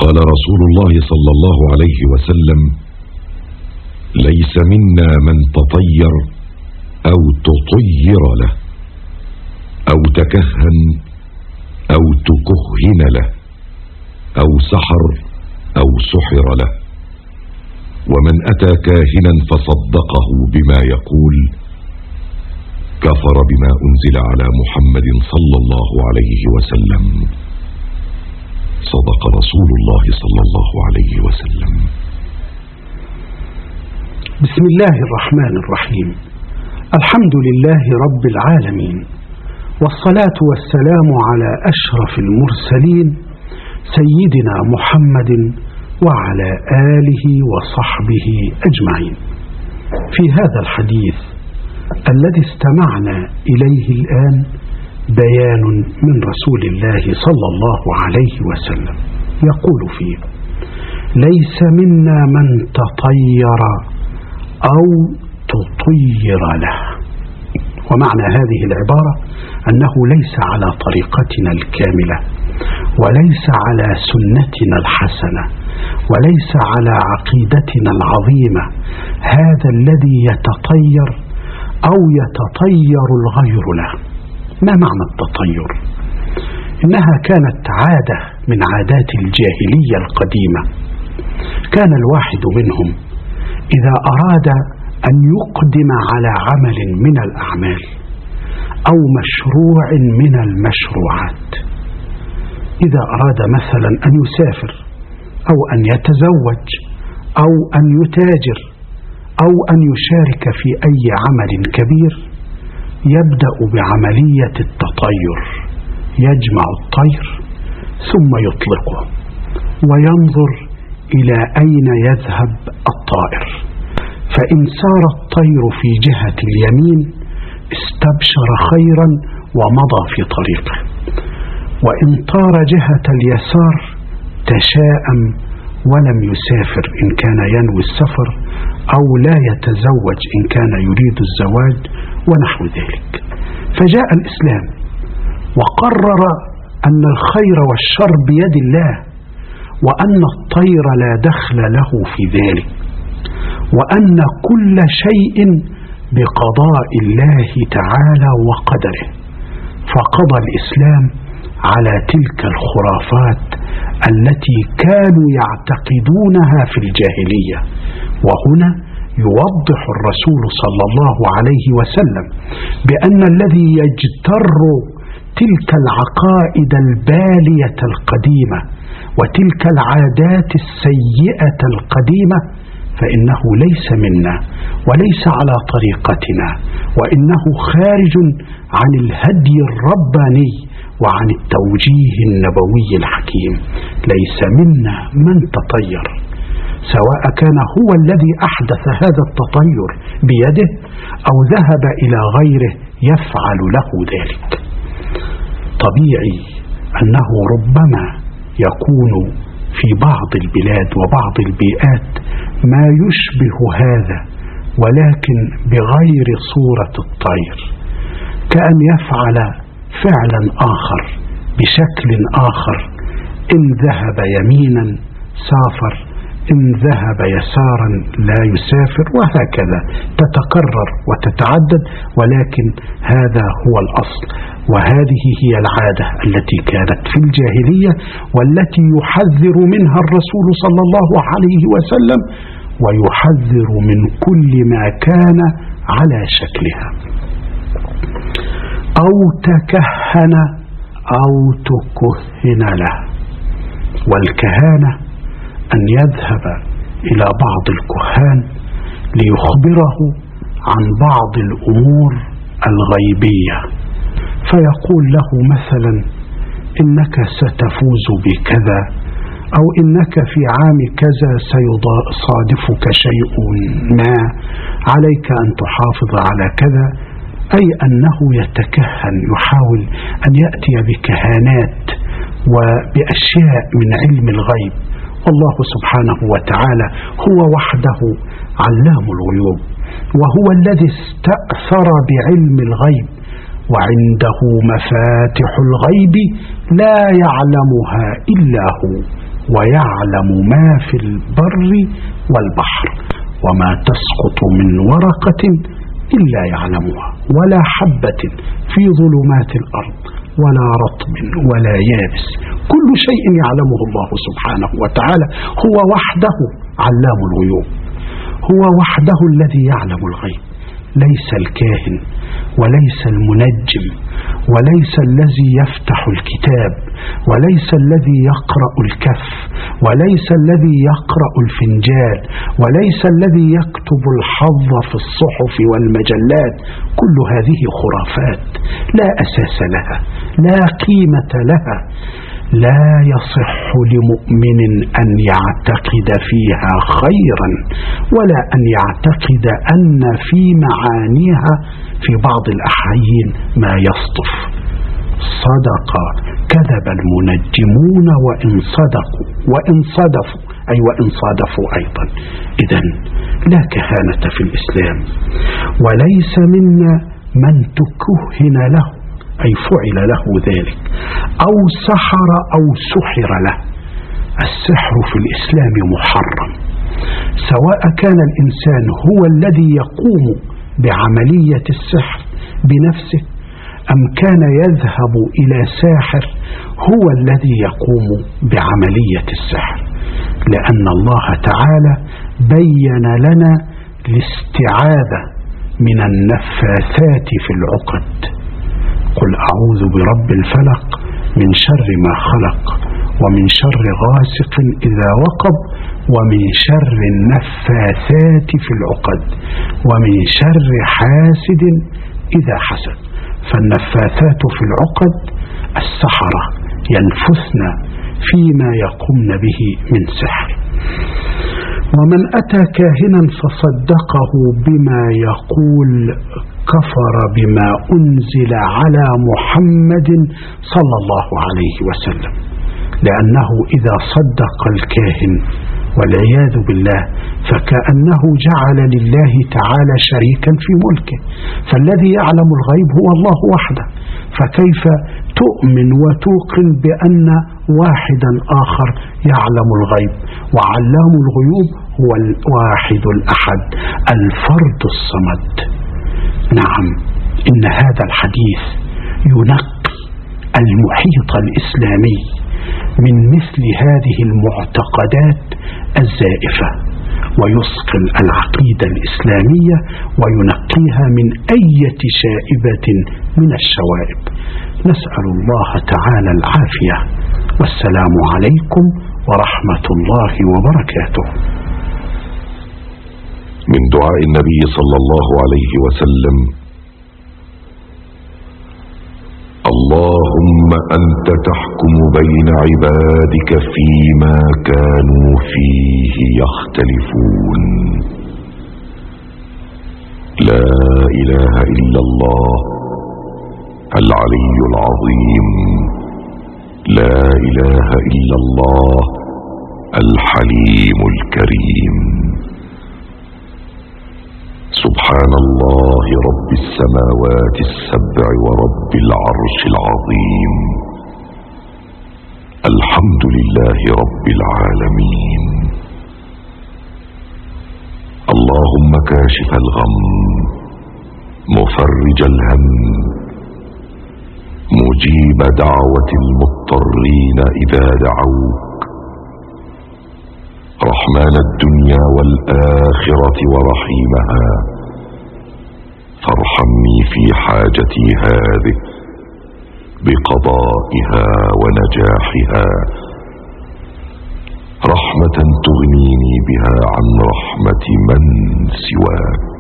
قال رسول الله صلى الله عليه وسلم: ليس منا من تطير أو تطير له أو تكهن أو تكهن له أو سحر أو سحر له، ومن أتى كاهنا فصدقه بما يقول كفر بما أنزل على محمد صلى الله عليه وسلم. صدق رسول الله صلى الله عليه وسلم. بسم الله الرحمن الرحيم. الحمد لله رب العالمين، والصلاة والسلام على أشرف المرسلين سيدنا محمد وعلى آله وصحبه أجمعين. في هذا الحديث الذي استمعنا إليه الآن بيان من رسول الله صلى الله عليه وسلم يقول فيه: ليس منا من تطير أو تطير له. ومعنى هذه العبارة أنه ليس على طريقتنا الكاملة، وليس على سنتنا الحسنة، وليس على عقيدتنا العظيمة هذا الذي يتطير أو يتطير الغير له. ما معنى التطير؟ إنها كانت عادة من عادات الجاهلية القديمة. كان الواحد منهم إذا أراد أن يقدم على عمل من الأعمال أو مشروع من المشروعات، إذا أراد مثلا أن يسافر أو أن يتزوج أو أن يتاجر أو أن يشارك في أي عمل كبير، يبدأ بعملية التطير. يجمع الطير ثم يطلقه وينظر إلى أين يذهب الطائر، فإن سار الطير في جهة اليمين استبشر خيرا ومضى في طريقه، وإن طار جهة اليسار تشاءم ولم يسافر إن كان ينوي السفر، أو لا يتزوج إن كان يريد الزواج ونحو ذلك. فجاء الإسلام وقرر أن الخير والشر بيد الله، وأن الطير لا دخل له في ذلك، وأن كل شيء بقضاء الله تعالى وقدره. فقضى الإسلام على تلك الخرافات التي كانوا يعتقدونها في الجاهلية. وهنا يوضح الرسول صلى الله عليه وسلم بأن الذي يجتر تلك العقائد البالية القديمة وتلك العادات السيئة القديمة فإنه ليس منا وليس على طريقتنا، وإنه خارج عن الهدي الرباني وعن التوجيه النبوي الحكيم. ليس منا من تطير، سواء كان هو الذي أحدث هذا التطير بيده أو ذهب إلى غيره يفعل له ذلك. طبيعي أنه ربما يكون في بعض البلاد وبعض البيئات ما يشبه هذا، ولكن بغير صورة الطير، كأن يفعل فعلا آخر بشكل آخر. إن ذهب يمينا سافر، إن ذهب يسارا لا يسافر، وهكذا تتكرر وتتعدد، ولكن هذا هو الأصل. وهذه هي العادة التي كانت في الجاهلية، والتي يحذر منها الرسول صلى الله عليه وسلم، ويحذر من كل ما كان على شكلها. أو تكهن أو تكهن له. والكهانة أن يذهب إلى بعض الكهان ليخبره عن بعض الأمور الغيبية، فيقول له مثلا: إنك ستفوز بكذا، أو إنك في عام كذا سيصادفك شيء ما، عليك أن تحافظ على كذا. أي أنه يتكهن، يحاول أن يأتي بكهانات وبأشياء من علم الغيب. والله سبحانه وتعالى هو وحده علام الغيوب، وهو الذي استأثر بعلم الغيب، وعنده مفاتح الغيب لا يعلمها إلا هو. ويعلم ما في البر والبحر، وما تسقط من ورقة إلا يعلمها، ولا حبة في ظلمات الأرض ولا رطب ولا يابس، كل شيء يعلمه الله سبحانه وتعالى. هو وحده علام الغيوب، هو وحده الذي يعلم الغيب، ليس الكاهن وليس المنجم وليس الذي يفتح الكتاب وليس الذي يقرأ الكف وليس الذي يقرأ الفنجان وليس الذي يكتب الحظ في الصحف والمجلات. كل هذه خرافات لا أساس لها، لا قيمة لها، لا يصح لمؤمن أن يعتقد فيها خيرا ولا أن يعتقد أن في معانيها في بعض الأحيان ما يصطف. صدق كذب المنجمون وإن صدقوا وإن صدفوا، أي وإن صادفوا أيضا. إذن لا كهانة في الإسلام، وليس منا من تكهن له أي فعل له ذلك أو سحر أو سحر له. السحر في الإسلام محرم، سواء كان الإنسان هو الذي يقوم بعملية السحر بنفسه أم كان يذهب إلى ساحر هو الذي يقوم بعملية السحر، لأن الله تعالى بين لنا الاستعاذة من النفاثات في العقد. قل أعوذ برب الفلق من شر ما خلق ومن شر غاسق إذا وقب ومن شر النفاثات في العقد ومن شر حاسد إذا حسد. فالنفاثات في العقد السحرة ينفثن فيما يقومن به من سحر. ومن أتى كاهنا فصدقه بما يقول كفر بما أنزل على محمد صلى الله عليه وسلم، لأنه إذا صدق الكاهن والعياذ بالله فكأنه جعل لله تعالى شريكا في ملكه، فالذي يعلم الغيب هو الله وحده، فكيف تؤمن وتوقن بأن واحدا آخر يعلم الغيب؟ وعلام الغيوب هو الواحد الأحد الفرد الصمد. نعم، إن هذا الحديث ينقي المحيط الإسلامي من مثل هذه المعتقدات الزائفة، ويصقل العقيدة الإسلامية وينقيها من أي شائبة من الشوائب. نسأل الله تعالى العافية، والسلام عليكم ورحمة الله وبركاته. من دعاء النبي صلى الله عليه وسلم: اللهم أنت تحكم بين عبادك فيما كانوا فيه يختلفون. لا إله إلا الله العلي العظيم، لا إله إلا الله الحليم الكريم. سبحان الله رب السماوات السبع ورب العرش العظيم. الحمد لله رب العالمين. اللهم كاشف الغم، مفرج الهم، مجيب دعوة المضطرين إذا دعوك، رحمن الدنيا والآخرة ورحيمها، فارحمني في حاجتي هذه بقضائها ونجاحها، رحمة تغنيني بها عن رحمة من سواك.